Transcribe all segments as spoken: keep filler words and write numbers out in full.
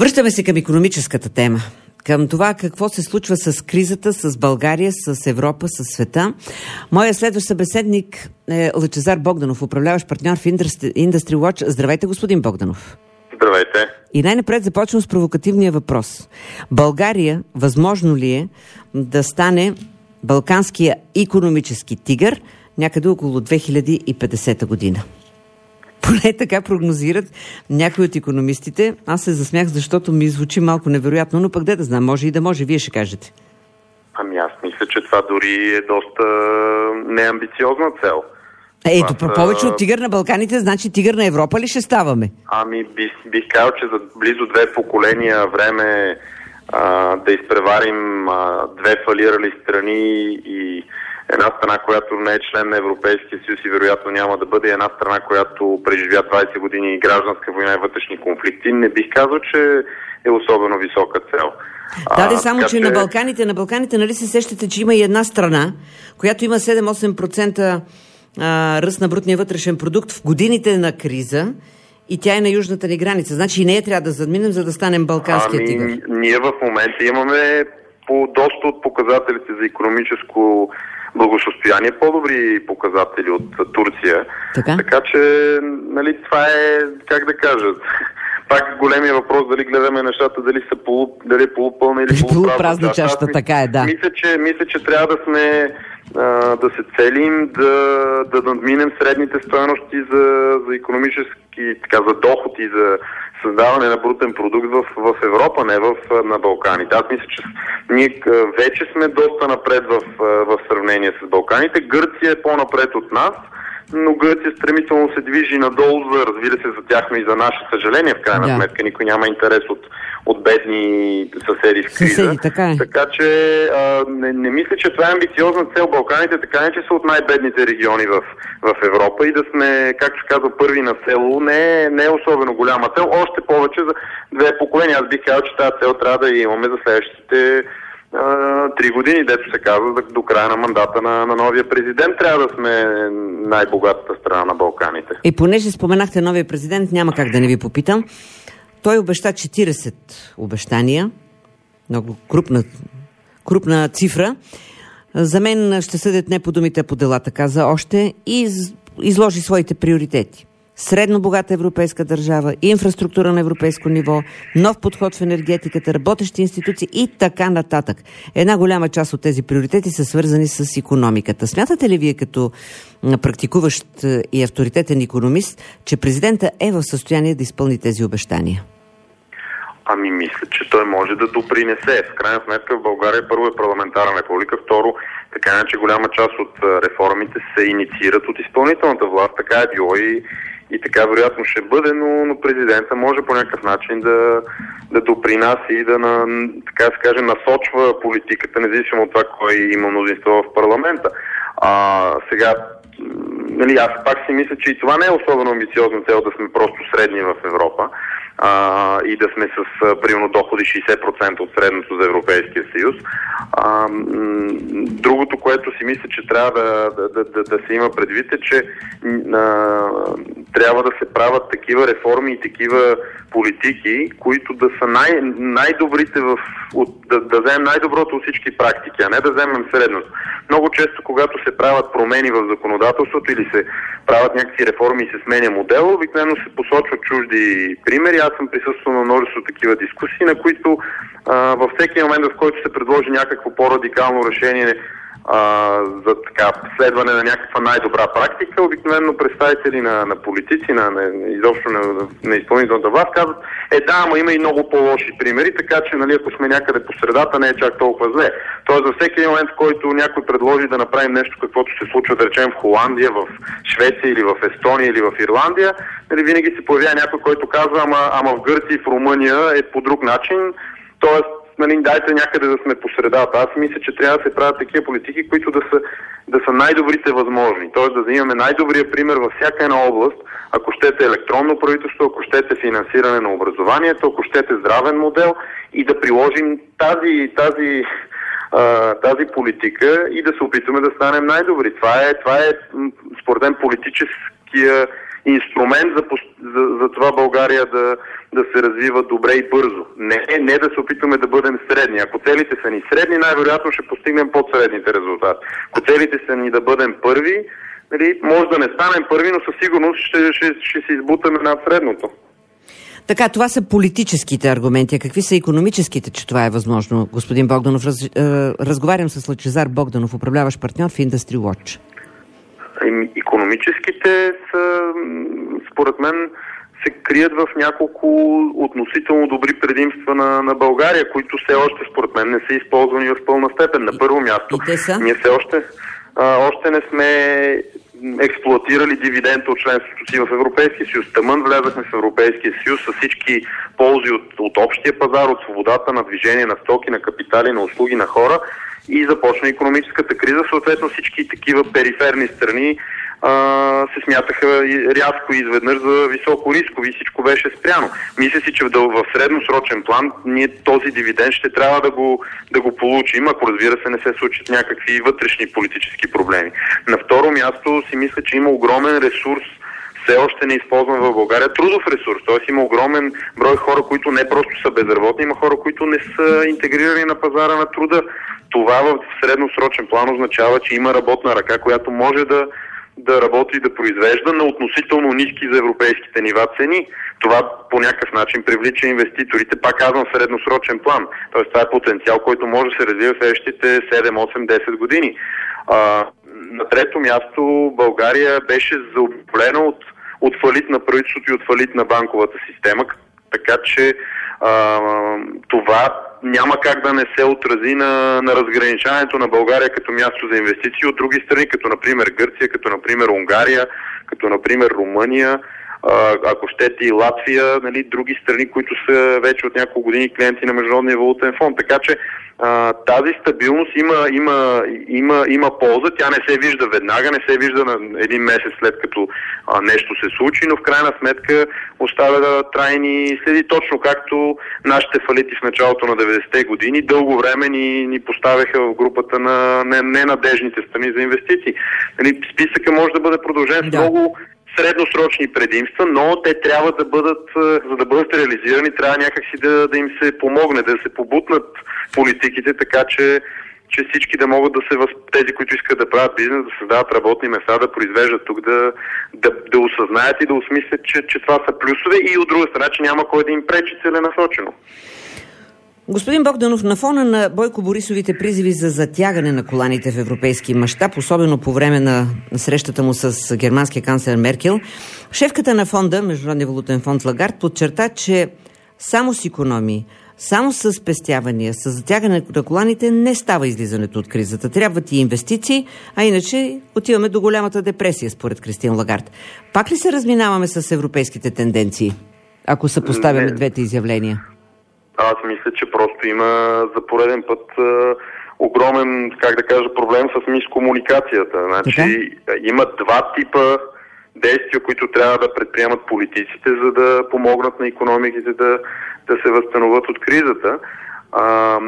Връщаме се към икономическата тема. Към това какво се случва с кризата, с България, с Европа, с света. Моя следващ събеседник е Лъчезар Богданов, управляващ партньор в Industry Watch. Здравейте, господин Богданов. Здравейте. И най-напред започвам с провокативния въпрос. България, възможно ли е да стане балканския икономически тигър някъде около две хиляди и петдесета година? Поне така прогнозират някои от икономистите. Аз се засмях, защото ми звучи малко невероятно, но пък де да знам, може и да може. Вие ще кажете. Ами аз мисля, че това дори е доста неамбициозна цел. Ето, това, повече от тигър на Балканите, значи тигър на Европа ли ще ставаме? Ами бих, бих казал, че за близо две поколения време а, да изпреварим а, две фалирали страни и една страна, която не е член на Европейския съюз и вероятно няма да бъде, една страна, която преживя двайсет години гражданска война и вътрешни конфликти, не бих казал, че е особено висока цел. Да, да, само, че, че на Балканите, на Балканите, нали се сещате, че има и една страна, която има седем-осем процента а, ръст на брутния вътрешен продукт в годините на криза и тя е на южната ни граница. Значи и нея трябва да задминем, за да станем балканския ами, тигър. Ние в момента имаме по доста от показателите за икономическо благосостояние по-добри показатели от Турция. Така, така че, нали, това е, как да кажа, пак големия въпрос дали гледаме нещата, дали са полу, дали е полупълна или полупразна чаша. Така е, да. Мисля, че, мисля, че трябва да сме а, да се целим да, да надминем средните стойности за, за икономически, така, за доход и за създаване на брутен продукт в, в Европа, не в, на Балканите. Аз мисля, че ние вече сме доста напред в, в сравнение с Балканите. Гърция е по-напред от нас, но Гърция стремително се движи надолу, за, разбира се, за тяхно и за наше съжаление, в крайна да. сметка. Никой няма интерес от, от бедни съседи в криза. Съседи, така е. Така че а, не, не мисля, че това е амбициозна цел. Балканите така не, че са от най-бедните региони в, в Европа и да сме, както се казва, първи на село, не, не е особено голяма цел. Още повече за две поколения. Аз бих казал, че тази цел трябва да имаме за следващите три години, дето се казва, до края на мандата на, на новия президент трябва да сме най-богатата страна на Балканите. И понеже споменахте новия президент, няма как да не ви попитам. Той обеща четирийсет обещания, много крупна, крупна цифра. За мен ще съдят не по думите, а по делата, каза още, и изложи своите приоритети. Средно богата европейска държава, инфраструктура на европейско ниво, нов подход в енергетиката, работещи институции и така нататък. Една голяма част от тези приоритети са свързани с икономиката. Смятате ли вие като практикуващ и авторитетен икономист, че президента е в състояние да изпълни тези обещания? Ами мисля, че той може да допринесе. В крайна сметка в България първо е парламентарна република, второ така не, че голяма част от реформите се инициират от изпълнителната власт. Така е било и И така вероятно ще бъде, но, но президента може по някакъв начин да, да допринася и да на, така се каже, насочва политиката, независимо от това кой има мнозинство в парламента. А, сега, нали, аз пак си мисля, че и това не е особено амбициозна цел да сме просто средни в Европа а, и да сме с примерно доходи шейсет процента от средното за Европейския съюз. А, м- другото, което си мисля, че трябва да, да, да, да се има предвид е, че а, трябва да се правят такива реформи и такива политики, които да са най- най-добрите в... От, да, да вземем най-доброто от всички практики, а не да вземем средното. Много често, когато се правят промени в законодателството или се правят някакви реформи и се сменя модел, обикновено се посочват чужди примери. Аз съм присъствал на множество такива дискусии, на които а, във всеки момент, в който се предложи някакво по-радикално решение а, за така следване на някаква най-добра практика, обикновено представители на, на политици, на, на изобщо на, на изпълнителната власт казват, е да, ама има и много по-лоши примери, така че, нали, ако сме някъде по средата, не е чак толкова зле. Тоест, във всеки момент, в който някой предложи да направим нещо, каквото се случва, да речем, в Холандия, в Швеция или в Естония или в Ирландия, нали, винаги се появява някой, който казва, ама, ама в Гърция и в Румъния е по друг начин. Тоест, нали, дайте някъде да сме по средата. Аз мисля, че трябва да се правят такива политики, които да са, да са най-добрите възможни. Тоест да имаме най-добрия пример във всяка една област, ако щете електронно правителство, ако щете финансиране на образованието, ако щете здравен модел и да приложим тази, тази, а, тази политика и да се опитаме да станем най-добри. Това е, това е според мен политическия инструмент за, за, за това България да, да се развива добре и бързо. Не, не да се опитваме да бъдем средни. Ако целите са ни средни, най-вероятно ще постигнем подсредните резултати. Ако целите са ни да бъдем първи, нали, може да не станем първи, но със сигурност ще, ще, ще се избутаме над средното. Така, това са политическите аргументи. А какви са икономическите, че това е възможно? Господин Богданов, раз, е, разговарям с Лъчезар Богданов, управляващ партньор в Industry Watch. Икономическите са, според мен, се крият в няколко относително добри предимства на, на България, които все още, според мен, не са използвани в пълна степен. На първо място, ние все още, а, още не сме експлоатирали дивидента от членството си в Европейския съюз. Тъмън влязахме в Европейския съюз с всички ползи от, от общия пазар, от свободата на движение на стоки, на капитали, на услуги, на хора и започна икономическата криза. Съответно всички такива периферни страни а, се смятаха рязко и изведнъж за високо рискови и всичко беше спряно. Мисля си, че в, в средносрочен план ние този дивиденд ще трябва да го, да го получим, ако разбира се не се случат някакви вътрешни политически проблеми. На второ място си мисля, че има огромен ресурс, все още не използвам в България, трудов ресурс. Т.е. има огромен брой хора, които не просто са безработни, има хора, които не са интегрирани на пазара на труда. Това в средносрочен план означава, че има работна ръка, която може да, да работи и да произвежда на относително ниски за европейските нива цени. Това по някакъв начин привлича инвеститорите, пак казвам, в средносрочен план. Т.е. това е потенциал, който може да се развива в следващите седем, осем, десет години. А, на трето място България беше заобиколена от, от фалит на правителството и от фалит на банковата система, така че а, това няма как да не се отрази на, на разграничаването на България като място за инвестиции от други страни, като например Гърция, като например Унгария, като например Румъния, а, ако щете и Латвия, нали, други страни, които са вече от няколко години клиенти на Международния валутен фонд. Така че а, тази стабилност има, има, има, има полза, тя не се вижда веднага, не се вижда на един месец след като а, нещо се случи, но в крайна сметка оставя трайни следи, точно както нашите фалити в началото на деветдесетте години дълго време ни, ни поставяха в групата на ненадежните страни за инвестиции. Нали, списъка може да бъде продължен с да. много средносрочни предимства, но те трябва да бъдат, за да бъдат реализирани, трябва някакси да, да им се помогне, да се побутнат политиките, така че, че всички да могат да се, въз... тези, които искат да правят бизнес, да създават работни места, да произвеждат тук, да, да, да осъзнаят и да осмислят, че, че това са плюсове и от друга страна, че няма кой да им пречи целенасочено. Господин Богданов, на фона на Бойко Борисовите призиви за затягане на коланите в европейски мащаб, особено по време на срещата му с германския канцлер Меркел, шефката на фонда, Международния валутен фонд Лагард, подчерта, че само с икономии, само с спестявания, с затягане на коланите не става излизането от кризата. Трябват и инвестиции, а иначе отиваме до голямата депресия, според Кристин Лагард. Пак ли се разминаваме с европейските тенденции, ако съпоставяме двете изявления? Аз мисля, че просто има за пореден път е, огромен, как да кажа, проблем с мискомуникацията. Значи така? Има два типа действия, които трябва да предприемат политиците, за да помогнат на икономиките да, да се възстановят от кризата. А,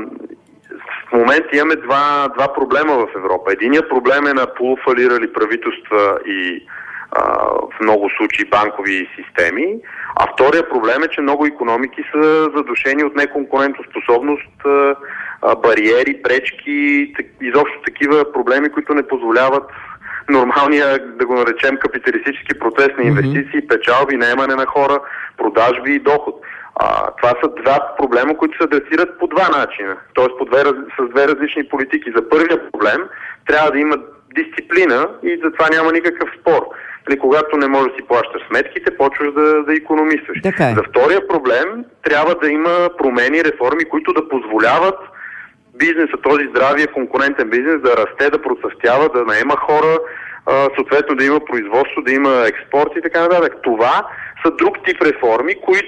в момента имаме два, два проблема в Европа. Единият проблем е на полуфалирали правителства и в много случаи банкови системи. А втория проблем е, че много икономики са задушени от неконкурентоспособност, бариери, пречки, изобщо такива проблеми, които не позволяват нормалния, да го наречем, капиталистически процес на инвестиции, mm-hmm. печалби, наемане на хора, продажби и доход. А, това са два проблема, които се адресират по два начина, т.е. по две, с две различни политики. За първия проблем трябва да има дисциплина и за това няма никакъв спор. Или когато не можеш да си плащаш сметките, почваш да, да икономисваш. Така е. За втория проблем трябва да има промени, реформи, които да позволяват бизнеса, този здравия конкурентен бизнес да расте, да процъфтява, да наема хора, съответно да има производство, да има експорт и така нататък. Това са друг тип реформи, които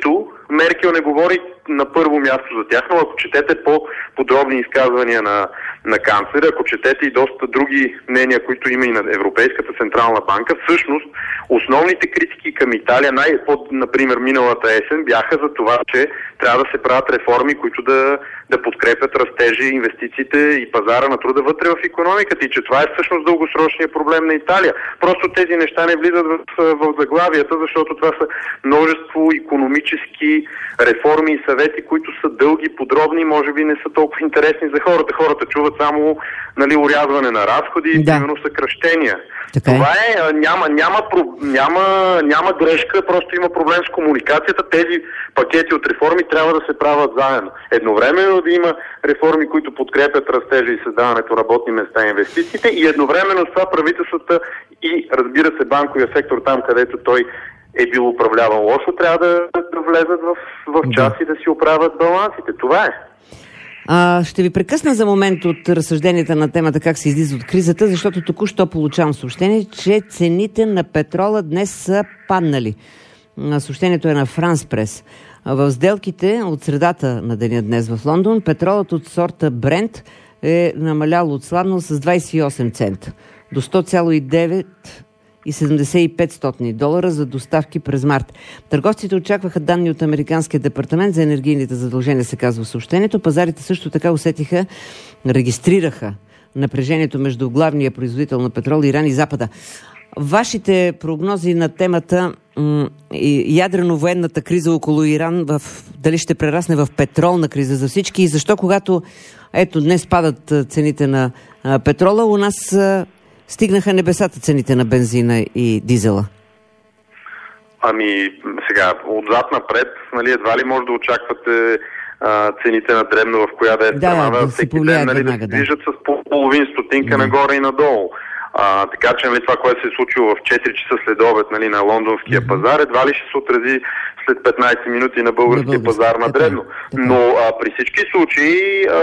Меркел не говори на първо място за тях, но ако четете по-подробни изказвания на, на канцлера, ако четете и доста други мнения, които има и на Европейската централна банка, всъщност основните критики към Италия, най-под, например, миналата есен, бяха за това, че трябва да се правят реформи, които да, да подкрепят растежи, инвестициите и пазара на труда вътре в икономиката и че това е всъщност дългосрочният проблем на Италия. Просто тези неща не влизат в, в заглавията, защото това са множество икономически реформи и съвети, които са дълги, подробни, може би не са толкова интересни за хората. Хората чуват само, нали, урязване на разходи и да. именно съкращения. Така е. Това е, няма, няма, няма, няма грешка, просто има проблем с комуникацията. Тези пакети от реформи трябва да се правят заедно. Едновременно да има реформи, които подкрепят растежа и създаването на работни места и инвестициите и едновременно с това правителствата и, разбира се, банковия сектор там, където той е бил управляван лошо, трябва да, да влезат в, в час да. и да си оправят балансите. Това е. А, ще ви прекъсна за момент от разсъжденията на темата как се излиза от кризата, защото току-що получавам съобщение, че цените на петрола днес са паднали. Съобщението е на Франс Прес. В сделките от средата на деня днес в Лондон петролът от сорта Брент е намалял, отслабнал с двадесет и осем цента до сто цяло и девет и седемдесет и пет долара за доставки през март. Търговците очакваха данни от Американския департамент за енергийните задължения, се казва в съобщението. Пазарите също така усетиха, регистрираха напрежението между главния производител на петрол Иран и Запада. Вашите прогнози на темата м- ядрено-военната криза около Иран, в, дали ще прерасне в петролна криза за всички и защо, когато ето днес падат цените на а, петрола, у нас а, стигнаха небесата цените на бензина и дизела? Ами, сега, отзад напред, нали, едва ли може да очаквате а, цените на дребно в коя да е страна, да, да всеки ден, нали, да се движат да. с половин стотинка да. нагоре и надолу. А, така че, нали, това, което се е случило в четири часа след обед, нали, на лондонския mm-hmm. пазар, едва ли ще се отрази след петнайсет минути на българския на пазар на дребно. Но а, при всички случаи а,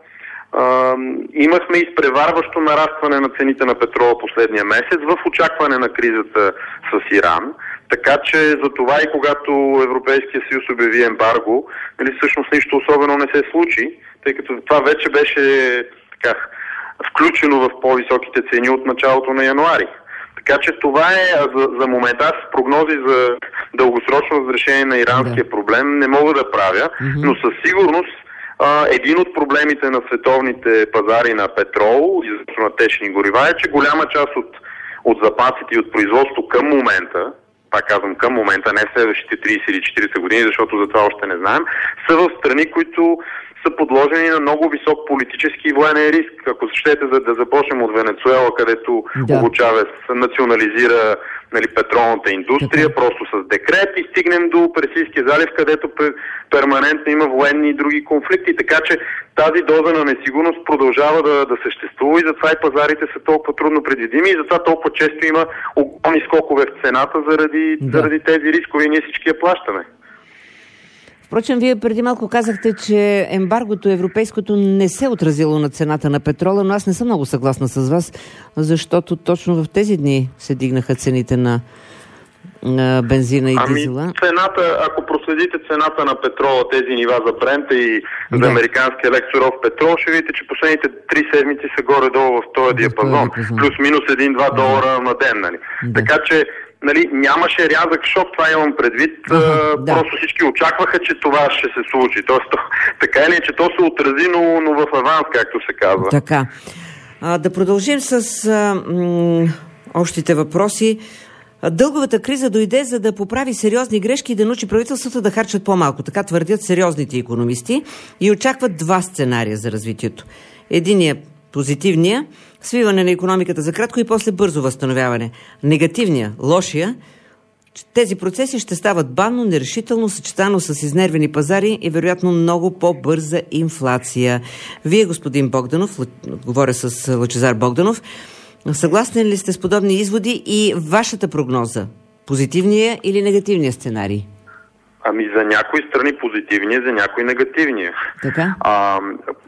а, имахме изпреварващо нарастване на цените на петрола последния месец в очакване на кризата с Иран. Така че за това и когато Европейския съюз обяви ембарго, нали, всъщност нищо особено не се случи, тъй като това вече беше така включено в по-високите цени от началото на януари. Така че това е за, за момента. Аз прогнози за дългосрочно разрешение на иранския да. проблем не мога да правя, mm-hmm. но със сигурност а, един от проблемите на световните пазари на петрол и на течни горива е, че голяма част от, от запасите и от производството към момента, пак казвам към момента, не следващите трийсет или четирийсет години, защото за това още не знаем, са в страни, които са подложени на много висок политически и военен риск. Ако щете да, да започнем от Венецуела, където да. Hugo Чавес национализира, нали, петролната индустрия, така. Просто с декрет, и стигнем до Персийския залив, където перманентно има военни и други конфликти. Така че тази доза на несигурност продължава да, да съществува и затова и пазарите са толкова трудно предвидими и затова толкова често има огромни скокове в цената заради, да. заради тези рискове и ние всички я плащаме. Впрочем, вие преди малко казахте, че ембаргото европейското не се отразило на цената на петрола, но аз не съм много съгласна с вас, защото точно в тези дни се дигнаха цените на, на бензина и ами, дизела. Цената, ако проследите цената на петрола, тези нива за Брента и за да. американския лексуров петрол, ще видите, че последните три седмици са горе-долу в този диапазон. Плюс-минус един-два долара на ден. Нали? Да. Така че нали, нямаше рязък шок, това имам предвид. Ага, да. Просто всички очакваха, че това ще се случи. Тоест, то, така или че то се отрази, но, но в аванс, както се казва. Така. А, да продължим с а, м- общите въпроси. Дълговата криза дойде, за да поправи сериозни грешки и да научи правителството да харчат по-малко. Така твърдят сериозните икономисти и очакват два сценария за развитието. Единият, позитивния, свиване на икономиката за кратко и после бързо възстановяване. Негативния, лошия, тези процеси ще стават бавно, нерешително, съчетано с изнервени пазари и вероятно много по-бърза инфлация. Вие, господин Богданов, говоря с Лъчезар Богданов, съгласни ли сте с подобни изводи и вашата прогноза? Позитивния или негативния сценарий? Ами за някои страни позитивния, за някои негативния. Така? А,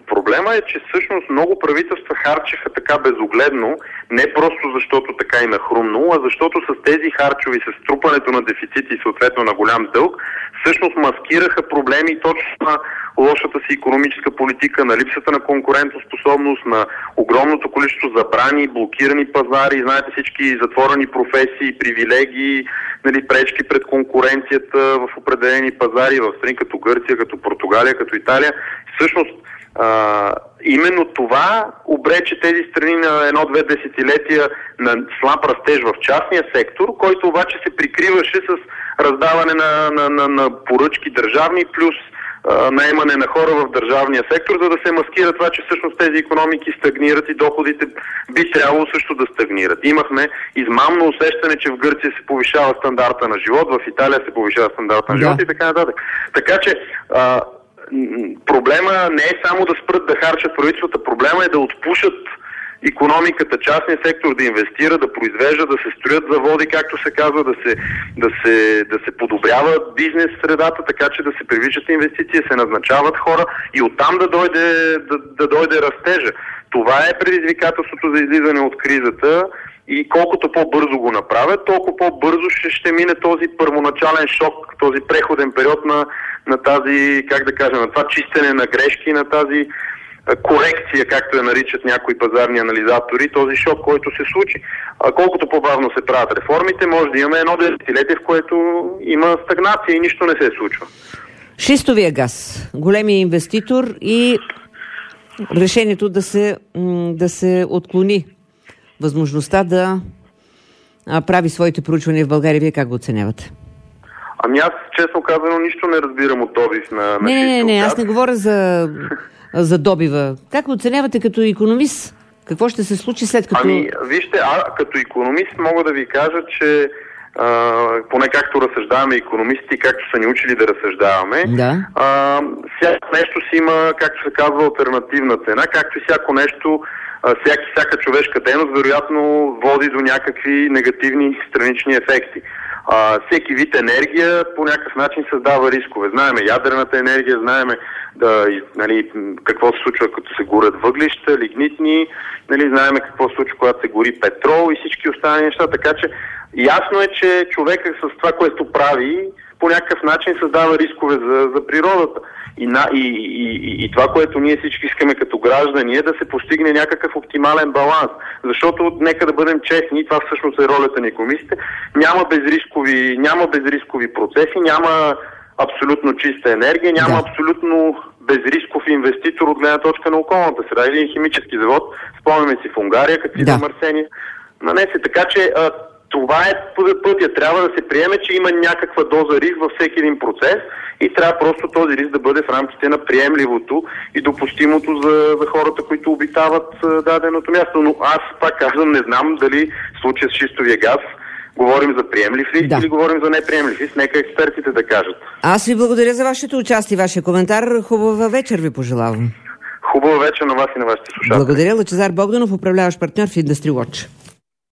Проблема е, че всъщност много правителства харчеха така безогледно, не просто защото така им е хрумнало, а защото с тези харчови, с трупането на дефицити и съответно на голям дълг, всъщност маскираха проблеми точно на лошата си икономическа политика, на липсата на конкурентоспособност, на огромното количество забрани, блокирани пазари, знаете всички затворени професии, привилегии, нали, пречки пред конкуренцията в определени пазари, в страни като Гърция, като Португалия, като Италия. Всъщност, а, именно това обрече тези страни на едно-две десетилетия на слаб растеж в частния сектор, който обаче се прикриваше с раздаване на, на, на, на поръчки държавни, плюс а, наемане на хора в държавния сектор, за да се маскира това, че всъщност тези икономики стагнират и доходите би трябвало също да стагнират. Имахме измамно усещане, че в Гърция се повишава стандарта на живот, в Италия се повишава стандарта на живот да. и така нататък. Така че а, проблема не е само да спрат да харчат правителствата, проблема е да отпушат икономиката, частния сектор да инвестира, да произвежда, да се строят заводи, както се казва, да се, да се, да се подобрява бизнес средата, така че да се привличат инвестиции, се назначават хора и оттам да дойде, да, да дойде растежа. Това е предизвикателството за излизане от кризата и колкото по-бързо го направят, толкова по-бързо ще, ще мине този първоначален шок, този преходен период на, на тази, как да кажа, на това чистене на грешки, на тази корекция, както я наричат някои пазарни анализатори, този шок, който се случи. А колкото по-бавно се правят реформите, може да имаме едно десетилетие, в което има стагнация и нищо не се случва. Шистовия газ, големия инвеститор и решението да се, да се отклони възможността да прави своите проучвания в България. Вие как го оценявате? Ами аз, честно казано, нищо не разбирам от добив на, на не, шистов не, не, газ. аз не говоря за... за добива. Как го оценявате като икономист? Какво ще се случи след като... Ами, вижте, а, като икономист мога да ви кажа, че а, поне както разсъждаваме икономисти, както са ни учили да разсъждаваме, да. а, всяко нещо си има, както се казва, алтернативна цена, както и всяко нещо, а, всяка, всяка човешка дейност, вероятно води до някакви негативни странични ефекти. А, всеки вид енергия по някакъв начин създава рискове. Знаеме ядрената енергия, знаеме да, нали, какво се случва като се горят въглища, лигнитни, нали, знаеме какво се случва когато се гори петрол и всички останали неща, така че ясно е, че човекът с това, което прави, по някакъв начин създава рискове за, за природата. И, на, и, и, и, и това, което ние всички искаме като граждани, е да се постигне някакъв оптимален баланс. Защото, нека да бъдем честни, това всъщност е ролята на комисията, няма безрискови, няма безрискови процеси, няма абсолютно чиста енергия, няма да. абсолютно безрисков инвеститор от гледна точка на околната среда. Един химически завод, спомняме си в Унгария, какви да. замърсения нанесе. Така че а, това е пътя. Трябва да се приеме, че има някаква доза риск във всеки един процес и трябва просто този риск да бъде в рамките на приемливото и допустимото за, за хората, които обитават а, даденото място. Но аз пак казвам, не знам дали в случая с шистовия газ говорим за приемлив риск да. или говорим за неприемлив риск. Нека експертите да кажат. Аз ви благодаря за вашето участие, вашия коментар. Хубава вечер ви пожелавам. Хубава вечер на вас и на вашите слушатели. Благодаря. Лъчезар Богданов, управляващ партньор в Industry Watch.